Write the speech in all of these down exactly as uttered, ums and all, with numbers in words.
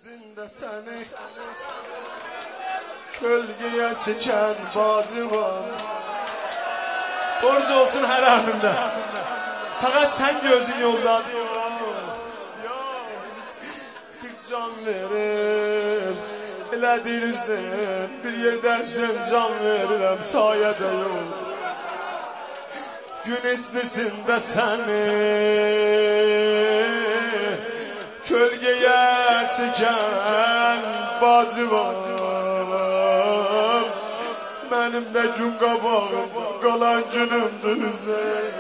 Sesinde seni gölgeye çeken bacıvan. Borcu olsun her anında. Fakat sen gözün yoldan bir can verir. Elə deyirsən bir yerdən can verirəm sayədə yol. Gün istisində səni kölgeye çeken bacıvam. Benim de gün qabağım qalan günümdür Hüseyin.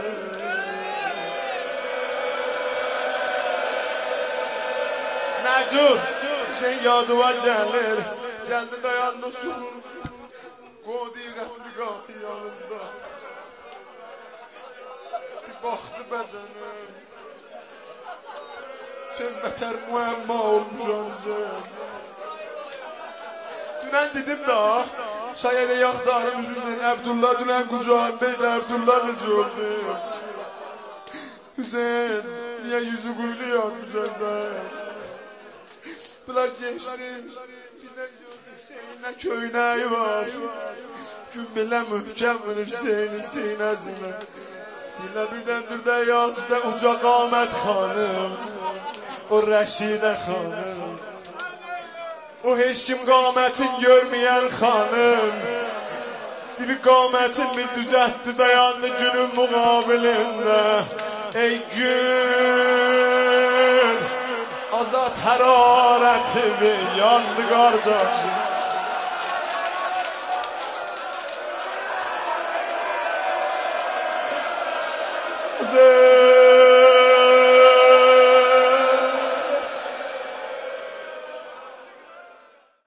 Nəcur Hüseyin yadıma gəlir. Gəldi dayandı şu qodi qətli qatı yanında. Bir baxdı bədənim. Sen beter muamma olmuşsun. Dünen dedim da şayede yaktarım Hüseyin Abdullah dünen kucağındaydı. Abdullah necə öldü? Hüseyin niye yüzü kuyulu yanmışsın sen? Bunlar geçti. Yine gördü Hüseyin'e köyneği var. Gün bile mühkemdir Hüseyin'in sinezine. Yine birdendir de yazdı uca Qamet Hanım. O Rəşidə xanım. O heç kim qamətin görməyən xanım. Dibi qamətin bir düzəltdi dayandı günün müqabilində. Ey gün azad hərarətimi yandı qardaşım. Zey